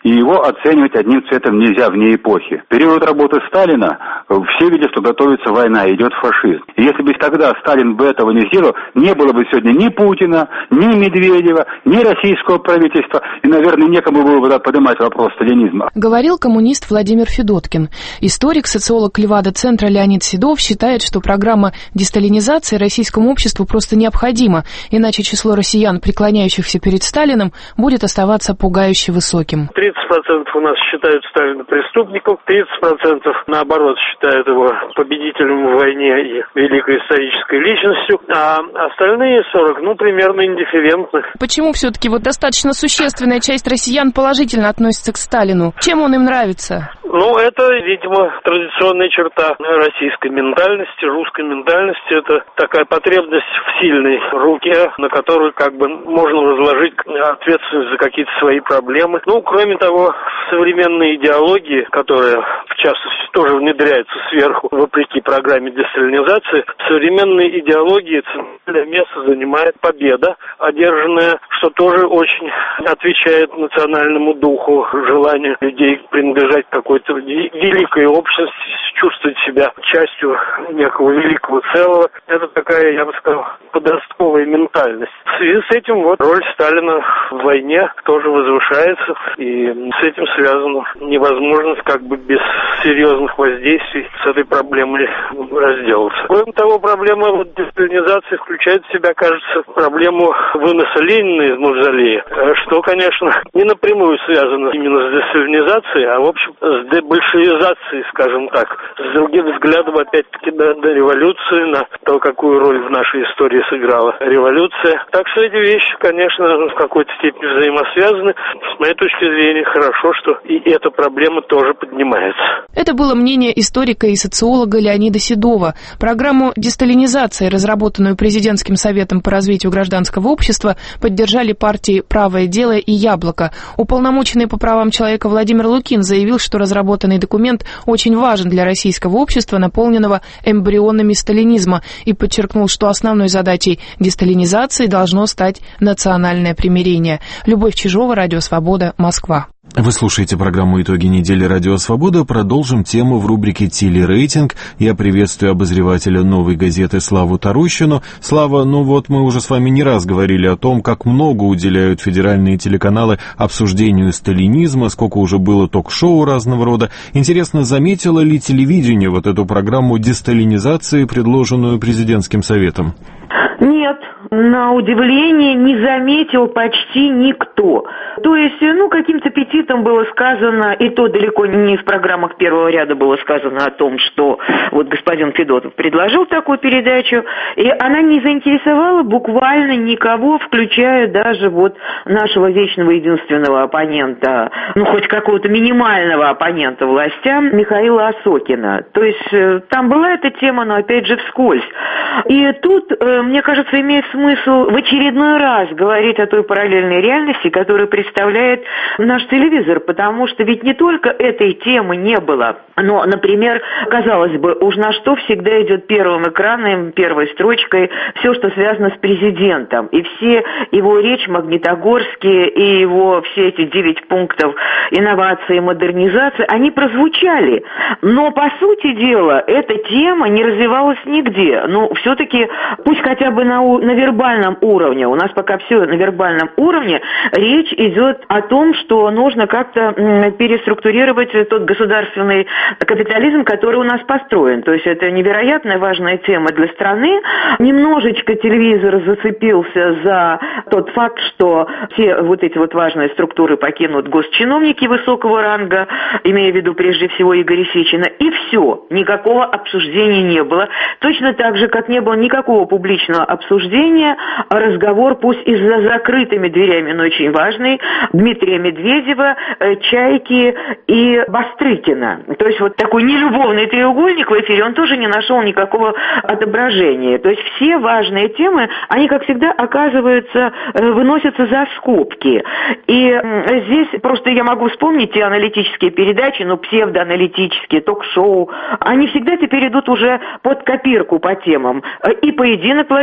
Speaker 4: и его оценивать одним цветом нельзя вне эпохи. В период работы Сталина все видели, что готовится война, идет фашизм. И если бы тогда Сталин бы этого не сделал, не было бы сегодня ни Путина, ни Медведева, ни российского правительства, и, наверное, некому было бы поднимать вопрос сталинизма.
Speaker 20: Говорил коммунист Владимир Федоткин. Историк, социолог Левада-центра Леонид Седов считает, что программа десталинизации российскому обществу просто необходима, иначе число россиян, преклоняющихся перед Сталиным, будет оставаться пугающе высоким.
Speaker 5: тридцать процентов у нас считают Сталина преступником, тридцать процентов наоборот считают его победителем в войне и великой исторической личностью, а остальные сорок, ну, примерно индифферентны.
Speaker 20: Почему все-таки вот достаточно существенная часть россиян положительно относится к Сталину? Чем он им нравится?
Speaker 5: Ну, это, видимо, традиционная черта российской ментальности, русской ментальности. Это такая потребность в сильной руке, на которую как бы можно возложить ответственность за какие-то свои проблемы. Ну, кроме того, современные идеологии, которые, в частности, тоже внедряются сверху, вопреки программе десталинизации, в современной идеологии центральное место занимает победа, одержанная, что тоже очень отвечает национальному духу, желанию людей принадлежать какой-то великой общности, чувствовать себя частью некого великого целого. Это такая, я бы сказал, подростковая ментальность. В связи с этим вот роль Сталина в войне тоже возвышается, и с этим связана невозможность как бы без серьезных воздействий с этой проблемой разделаться. Кроме того, проблема вот десталинизации включает в себя, кажется, проблему выноса Ленина из мавзолея, что, конечно, не напрямую связано именно с десталинизацией, а в общем с дебольшевизацией, скажем так, с другим взглядом опять-таки на, на революцию, на то, какую роль в нашей истории сыграла революция. Так что эти вещи, конечно, в какой-то степени взаимосвязаны. С моей точки зрения, хорошо, что и эта проблема тоже поднимается.
Speaker 20: Это было мнение историка и социолога Леонида Седова. Программу десталинизации, разработанную Президентским советом по развитию гражданского общества, поддержали партии «Правое дело» и «Яблоко». Уполномоченный по правам человека Владимир Лукин заявил, что разработанный документ очень важен для российского общества, наполненного эмбрионами сталинизма, и подчеркнул, что основной задачей десталинизации должно стать национальное примирение. Любовь Чижова, Радио Свобода, Москва.
Speaker 1: Вы слушаете программу «Итоги недели. Радио Свобода». Продолжим тему в рубрике «Телерейтинг». Я приветствую обозревателя «Новой газеты» Славу Тарущину. Слава, ну вот мы уже с вами не раз говорили о том, как много уделяют федеральные телеканалы обсуждению сталинизма, сколько уже было ток-шоу разного рода. Интересно, заметило ли телевидение вот эту программу десталинизации, предложенную Президентским советом?
Speaker 22: Нет, на удивление не заметил почти никто. То есть, ну, каким-то аппетитом было сказано, и то далеко не в программах первого ряда было сказано о том, что вот господин Федотов предложил такую передачу, и она не заинтересовала буквально никого, включая даже вот нашего вечного единственного оппонента, ну, хоть какого-то минимального оппонента властям, Михаила Осокина. То есть, там была эта тема, но опять же вскользь. И тут, мне кажется, имеет смысл в очередной раз говорить о той параллельной реальности, которую представляет наш телевизор, потому что ведь не только этой темы не было, но, например, казалось бы, уж на что всегда идет первым экраном, первой строчкой все, что связано с президентом, и все его речь Магнитогорские, и его все эти девять пунктов инновации и модернизации, они прозвучали, но, по сути дела, эта тема не развивалась нигде. Ну, все-таки, пусть хотя бы на, на вербальном уровне, у нас пока все на вербальном уровне, речь идет о том, что нужно как-то переструктурировать тот государственный капитализм, который у нас построен. То есть это невероятно важная тема для страны. Немножечко телевизор зацепился за тот факт, что все вот эти вот важные структуры покинут госчиновники высокого ранга, имея в виду прежде всего Игоря Сечина, и все. Никакого обсуждения не было. Точно так же, как не было никакого публичного обсуждения, разговор, пусть и за закрытыми дверями, но очень важный, Дмитрия Медведева, Чайки и Бастрыкина. То есть вот такой нелюбовный треугольник в эфире, он тоже не нашел никакого отображения. То есть все важные темы, они, как всегда, оказываются, выносятся за скобки. И здесь просто я могу вспомнить те аналитические передачи, ну, псевдоаналитические, ток-шоу, они всегда теперь идут уже под копирку по темам. И поединок Владимира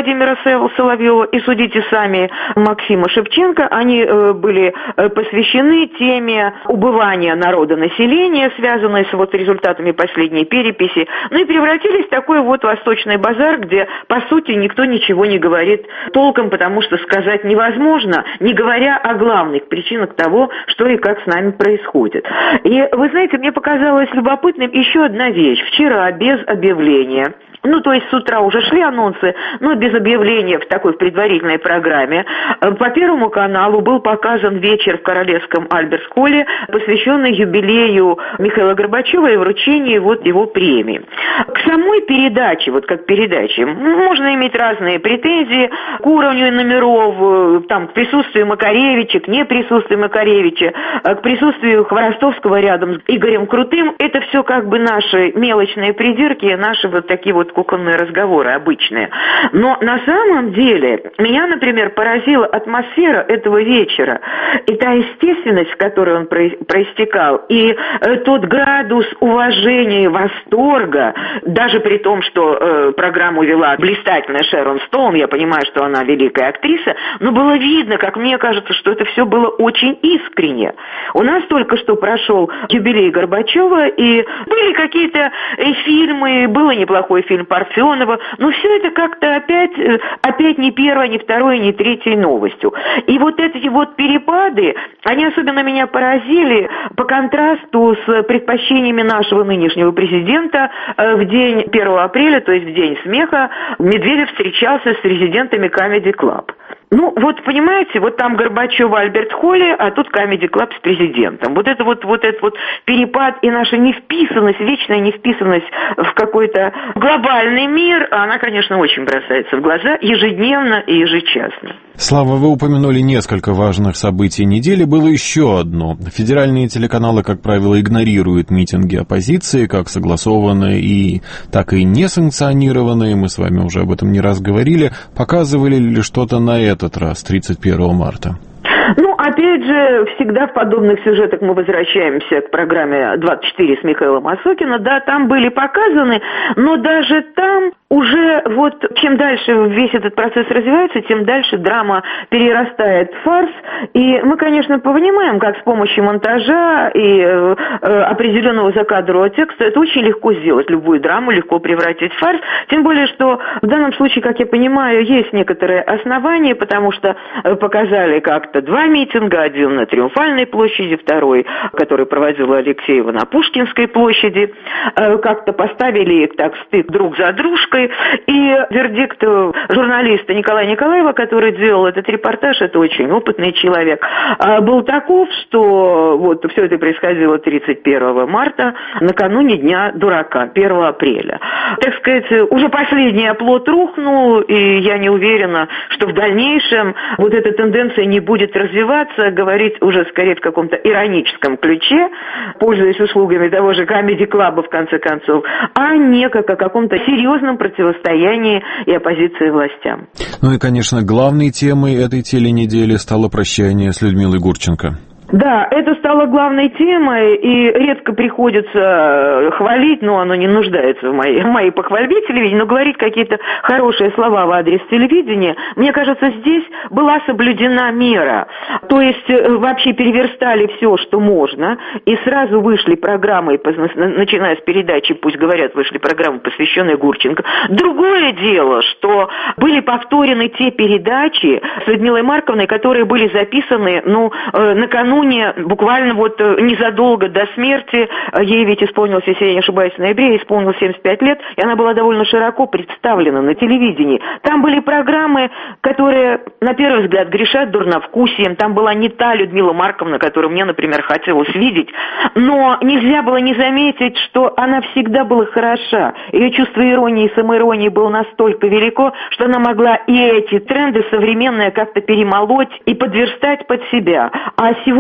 Speaker 22: Владимира Соловьева и «Судите сами» Максима Шевченко, они были посвящены теме убывания народонаселения, связанной с вот результатами последней переписи, ну и превратились в такой вот восточный базар, где, по сути, никто ничего не говорит толком, потому что сказать невозможно, не говоря о главных причинах того, что и как с нами происходит. И, вы знаете, мне показалось любопытным еще одна вещь. Вчера без объявления, ну, то есть с утра уже шли анонсы, но без объявления в такой в предварительной программе, по Первому каналу был показан вечер в Королевском Альберт-холле, посвященный юбилею Михаила Горбачева и вручению вот его премии. К самой передаче, вот как передаче, можно иметь разные претензии к уровню номеров, там, к присутствию Макаревича, к неприсутствию Макаревича, к присутствию Хворостовского рядом с Игорем Крутым. Это все как бы наши мелочные придирки, наши вот такие вот кухонные разговоры обычные. Но на самом деле меня, например, поразила атмосфера этого вечера и та естественность, в которой он проистекал, и э, тот градус уважения и восторга, даже при том, что э, программу вела блистательная Шерон Стоун, я понимаю, что она великая актриса, но было видно, как мне кажется, что это все было очень искренне. У нас только что прошел юбилей Горбачева, и были какие-то э, фильмы, было неплохой фильм Парфенова, но все это как-то опять, опять не первой, не второй, не третьей новостью. И вот эти вот перепады, они особенно меня поразили по контрасту с предпочтениями нашего нынешнего президента. В день первого апреля, то есть в день смеха, Медведев встречался с резидентами Comedy Club. Ну, вот понимаете, вот там Горбачев в Альберт-холле, а тут Comedy Club с президентом. Вот это вот, вот этот вот перепад и наша невписанность, вечная невписанность в какой-то глобальный мир, она, конечно, очень бросается в глаза ежедневно и ежечасно.
Speaker 1: Слава, вы упомянули несколько важных событий недели. Было еще одно. Федеральные телеканалы, как правило, игнорируют митинги оппозиции, как согласованные и так и несанкционированные. Мы с вами уже об этом не раз говорили. Показывали ли что-то на этот раз, тридцать первого марта?
Speaker 22: Ну, опять же, всегда в подобных сюжетах мы возвращаемся к программе двадцать четыре с Михаилом Осокиным. Да, там были показаны, но даже там уже вот чем дальше весь этот процесс развивается, тем дальше драма перерастает в фарс. И мы, конечно, понимаем, как с помощью монтажа и э, определенного закадрового текста это очень легко сделать. Любую драму легко превратить в фарс. Тем более, что в данном случае, как я понимаю, есть некоторые основания, потому что показали как-то два митинга. Один на Триумфальной площади, второй, который проводила Алексеева на Пушкинской площади. Как-то поставили их так стык друг за дружкой. И вердикт журналиста Николая Николаева, который делал этот репортаж, это очень опытный человек, был таков, что вот все это происходило тридцать первого марта, накануне Дня дурака, первого апреля. Так сказать, уже последний оплот рухнул, и я не уверена, что в дальнейшем вот эта тенденция не будет развиваться, говорить уже скорее в каком-то ироническом ключе, пользуясь услугами того же Comedy Club, в конце концов, а не как о каком-то серьезном противостоянии и оппозиции властям.
Speaker 1: Ну и, конечно, главной темой этой теленедели стало прощание с Людмилой Гурченко.
Speaker 22: Да, это стало главной темой, и редко приходится хвалить, но оно не нуждается в моей, в моей похвальбе телевидения, но говорить какие-то хорошие слова в адрес телевидения, мне кажется, здесь была соблюдена мера. То есть вообще переверстали все, что можно, и сразу вышли программы, начиная с передачи, пусть говорят, вышли программы, посвященные Гурченко. Другое дело, что были повторены те передачи с Людмилой Марковной, которые были записаны, ну, накануне, буквально вот незадолго до смерти, ей ведь исполнилось, если я не ошибаюсь, в ноябре, исполнилось семьдесят пять лет, и она была довольно широко представлена на телевидении. Там были программы, которые, на первый взгляд, грешат дурновкусием. Там была не та Людмила Марковна, которую мне, например, хотелось видеть, но нельзя было не заметить, что она всегда была хороша. Ее чувство иронии и самоиронии было настолько велико, что она могла и эти тренды современные как-то перемолоть и подверстать под себя. А сегодня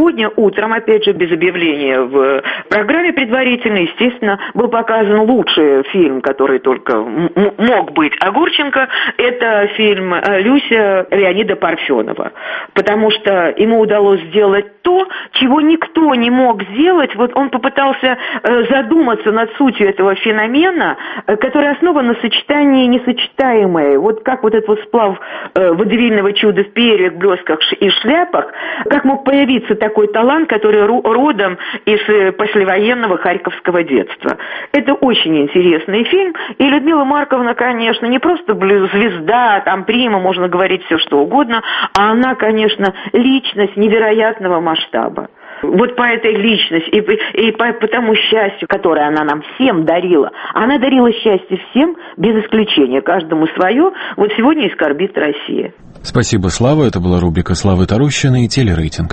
Speaker 22: сегодня утром, опять же, без объявления в программе предварительно, естественно, был показан лучший фильм, который только м- мог быть о Гурченко. Это фильм «Люся» Леонида Парфенова. Потому что ему удалось сделать то, чего никто не мог сделать. Вот он попытался задуматься над сутью этого феномена, который основан на сочетании несочетаемое. Вот как вот этот вот сплав водевильного чуда в перьях, блесках и шляпах, как мог появиться такой талант, который родом из послевоенного харьковского детства. Это очень интересный фильм. И Людмила Марковна, конечно, не просто звезда, там прима, можно говорить все что угодно, а она, конечно, личность невероятного масштаба. Вот по этой личности и, и по, по тому счастью, которое она нам всем дарила. Она дарила счастье всем, без исключения, каждому свое. Вот сегодня и скорбит Россия.
Speaker 1: Спасибо, Слава. Это была рубрика Славы Тарущиной и телерейтинг.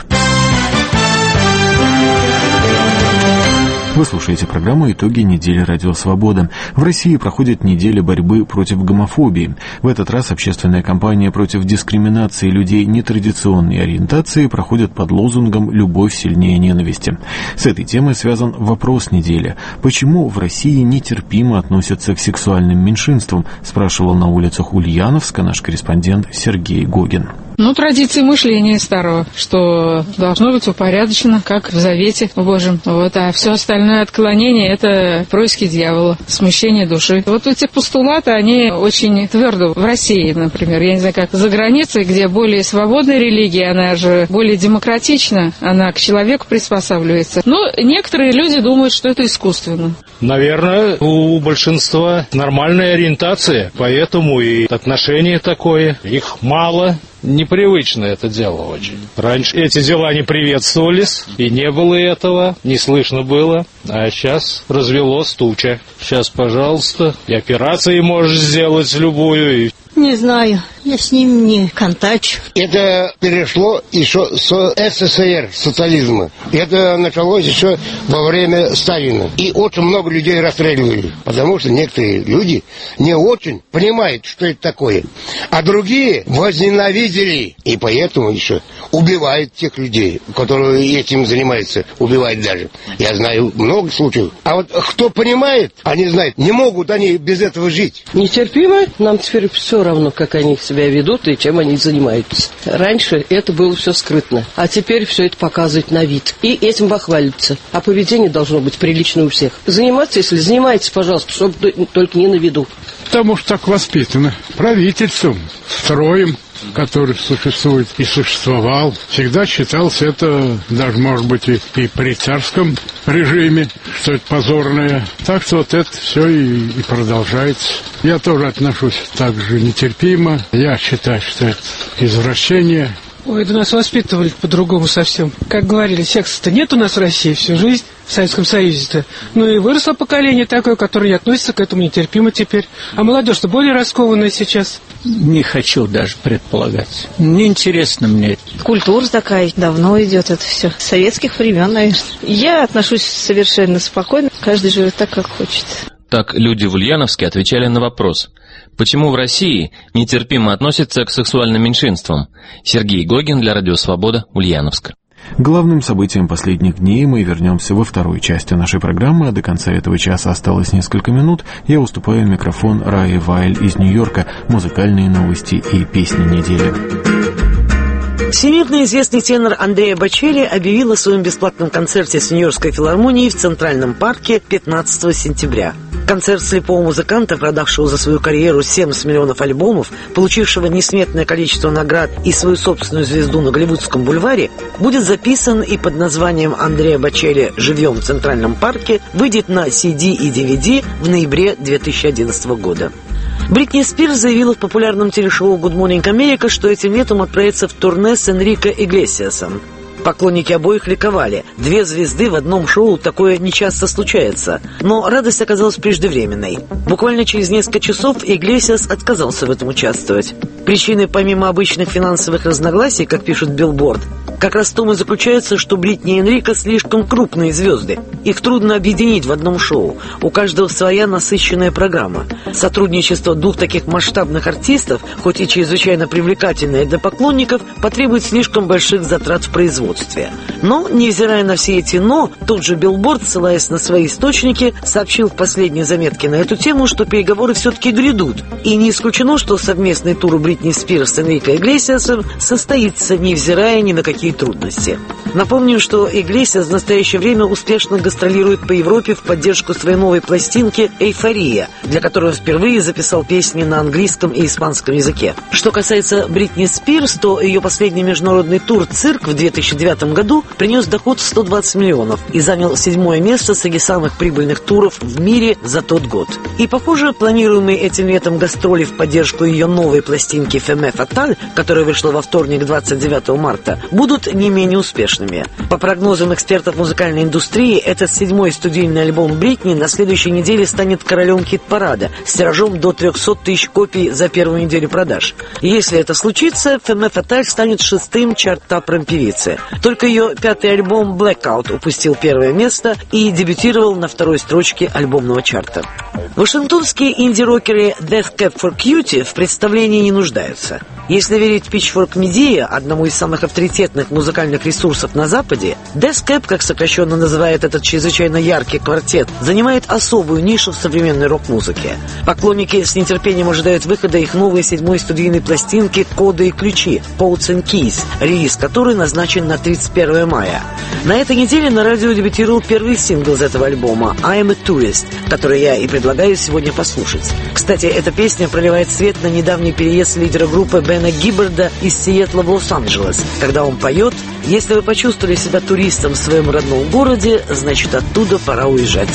Speaker 1: Вы слушаете программу «Итоги недели Радио Свобода». В России проходит неделя борьбы против гомофобии. В этот раз общественная кампания против дискриминации людей нетрадиционной ориентации проходит под лозунгом «Любовь сильнее ненависти». С этой темой связан вопрос недели. Почему в России нетерпимо относятся к сексуальным меньшинствам, спрашивал на улицах Ульяновска наш корреспондент Сергей Гогин.
Speaker 6: Ну, традиции мышления старого, что должно быть упорядочено, как в Завете Божьем. Вот, а все остальное отклонение – это происки дьявола, смущение души. Вот эти постулаты, они очень твердо в России, например. Я не знаю, как за границей, где более свободная религия, она же более демократична, она к человеку приспосабливается. Но некоторые люди думают, что это искусственно.
Speaker 18: Наверное, у большинства нормальная ориентация, поэтому и отношение такое, их мало. Непривычно это дело очень. Раньше эти дела не приветствовались, и не было этого, не слышно было. А сейчас развелось туча. Сейчас, пожалуйста, и операции можешь сделать любую, и...
Speaker 7: Не знаю, я с ним не контачу.
Speaker 23: Это перешло еще с СССР, социализма. Это началось еще во время Сталина. И очень много людей расстреливали, потому что некоторые люди не очень понимают, что это такое. А другие возненавидели, и поэтому еще убивают тех людей, которые этим занимаются, убивают даже. Я знаю много случаев. А вот кто понимает, они знают, не могут они без этого жить.
Speaker 7: Нетерпимо, нам теперь все равно, как они себя ведут и чем они занимаются. Раньше это было все скрытно, а теперь все это показывают на вид. И этим похвалятся. А поведение должно быть прилично у всех. Заниматься, если занимаетесь, пожалуйста, чтобы только не на виду.
Speaker 10: Потому что так воспитано правительством, строем, который существует и существовал. Всегда считался это, даже, может быть, и, и при царском режиме, что это позорное. Так что вот это все и, и продолжается. Я тоже отношусь так же нетерпимо. Я считаю, что это извращение.
Speaker 6: Ой, да нас воспитывали по-другому совсем. Как говорили, секса-то нет у нас в России всю жизнь, в Советском Союзе-то. Ну и выросло поколение такое, которое относится к этому нетерпимо теперь. А молодежь-то более раскованная сейчас.
Speaker 24: Не хочу даже предполагать. Неинтересно мне это.
Speaker 25: Культура такая, давно идет это все. С советских времен, наверное. Я отношусь совершенно спокойно. Каждый живет так, как хочет.
Speaker 26: Так люди в Ульяновске отвечали на вопрос, почему в России нетерпимо относятся к сексуальным меньшинствам. Сергей Гогин для Радио Свобода, Ульяновск.
Speaker 1: Главным событием последних дней мы вернемся во второй части нашей программы, а до конца этого часа осталось несколько минут. Я уступаю микрофон Рае Вайль из Нью-Йорка. Музыкальные новости и песни недели.
Speaker 27: Всемирно известный тенор Андреа Бочелли объявил о своем бесплатном концерте с Нью-Йоркской филармонией в Центральном парке пятнадцатого сентября. Концерт слепого музыканта, продавшего за свою карьеру семьдесят миллионов альбомов, получившего несметное количество наград и свою собственную звезду на Голливудском бульваре, будет записан и под названием «Андреа Бочелли. Живем в Центральном парке» выйдет на си ди и ди ви ди в ноябре две тысячи одиннадцатого года. Бритни Спирс заявила в популярном телешоу Good Morning America, что этим летом отправится в турне с Энрике Иглесиасом. Поклонники обоих ликовали. Две звезды в одном шоу, такое нечасто случается. Но радость оказалась преждевременной. Буквально через несколько часов Иглесиас отказался в этом участвовать. Причиной, помимо обычных финансовых разногласий, как пишет Billboard, Как раз в том и заключается, что Бритни и Энрико слишком крупные звезды. Их трудно объединить в одном шоу. У каждого своя насыщенная программа. Сотрудничество двух таких масштабных артистов, хоть и чрезвычайно привлекательное для поклонников, потребует слишком больших затрат в производстве. Но, невзирая на все эти «но», тот же Билборд, ссылаясь на свои источники, сообщил в последней заметке на эту тему, что переговоры все-таки грядут. И не исключено, что совместный тур Бритни Спирс с Энрико Иглесиасом состоится, невзирая ни на какие трудности. Напомню, что Иглесиас в настоящее время успешно гастролирует по Европе в поддержку своей новой пластинки «Эйфория», для которой он впервые записал песни на английском и испанском языке. Что касается Бритни Спирс, то ее последний международный тур «Цирк» в две тысячи девятом году принес доход в сто двадцать миллионов и занял седьмое место среди самых прибыльных туров в мире за тот год. И, похоже, планируемые этим летом гастроли в поддержку ее новой пластинки «Фemme Fatale», которая вышла во вторник, двадцать девятого марта, будут не менее успешными. По прогнозам экспертов музыкальной индустрии, этот седьмой студийный альбом Бритни на следующей неделе станет королем хит-парада с тиражом до триста тысяч копий за первую неделю продаж. Если это случится, «Фemme Fatale» станет шестым чарт-тапером певицы. Только ее пятый альбом «Blackout» упустил первое место и дебютировал на второй строчке альбомного чарта. Вашингтонские инди-рокеры Death Cab for Cutie в представлении не нуждаются. Если верить Pitchfork Media, одному из самых авторитетных музыкальных ресурсов на Западе, Death Cab, как сокращенно называет этот чрезвычайно яркий квартет, занимает особую нишу в современной рок-музыке. Поклонники с нетерпением ожидают выхода их новой седьмой студийной пластинки «Коды и ключи» Codes and Keys, релиз которой назначен на тридцать первое мая. На этой неделе на радио дебютировал первый сингл из этого альбома «I am a Tourist», который я и предлагаю сегодня послушать. Кстати, эта песня проливает свет на недавний переезд лидера группы Бена Гиббарда из Сиэтла в Лос-Анджелес, когда он поет: «Если вы почувствовали себя туристом в своем родном городе, значит, оттуда пора уезжать».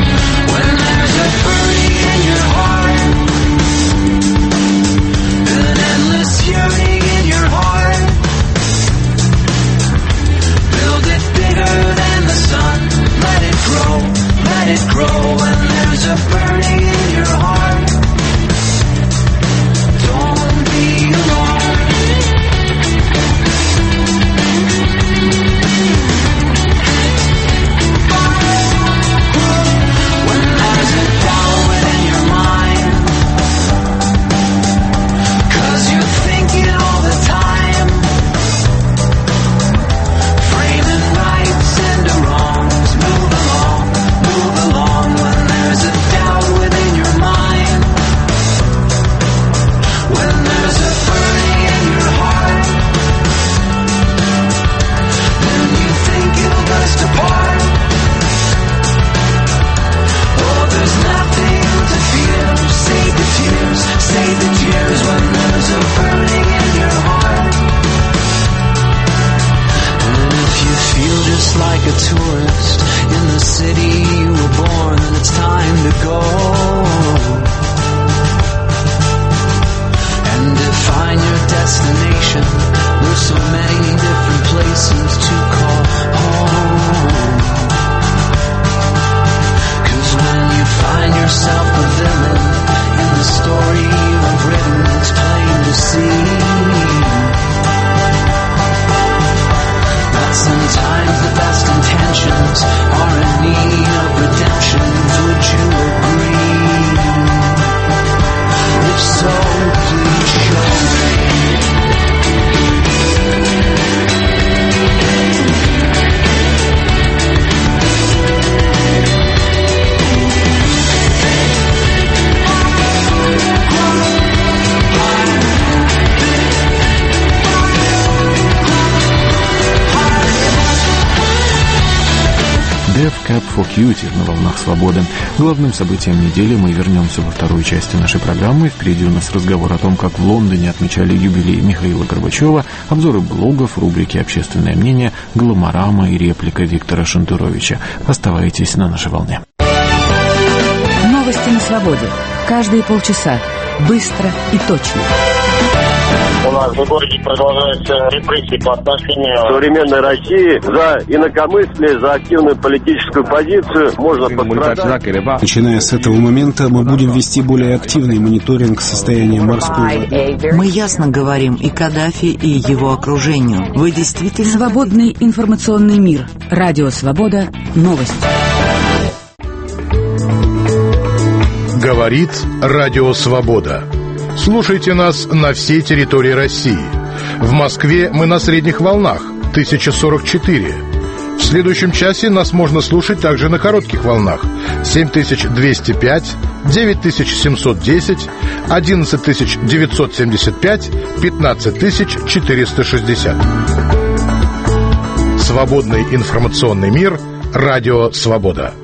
Speaker 1: Death Cab for Cutie на волнах свободы. Главным событием недели мы вернемся во второй части нашей программы. Впереди у нас разговор о том, как в Лондоне отмечали юбилей Михаила Горбачева, обзоры блогов, рубрики «Общественное мнение», «Гламорама» и реплика Виктора Шендеровича. Оставайтесь на нашей волне.
Speaker 15: Новости на свободе. Каждые полчаса. Быстро и точно.
Speaker 3: У нас в городе продолжаются репрессии по отношению
Speaker 8: в современной России. За инакомыслие, за активную политическую позицию можно пострадать.
Speaker 9: Начиная с этого момента мы будем вести более активный мониторинг состояния морской воды.
Speaker 11: Мы ясно говорим и Каддафи, и его окружению. Вы действительно...
Speaker 12: Свободный информационный мир. Радио Свобода. Новости.
Speaker 13: Говорит Радио Свобода. Слушайте нас на всей территории России. В Москве мы на средних волнах тысяча сорок четыре. В следующем часе нас можно слушать также на коротких волнах семь тысяч двести пять, девять тысяч семьсот десять, одиннадцать тысяч девятьсот семьдесят пять, пятнадцать тысяч четыреста шестьдесят. Свободный информационный мир. Радио Свобода.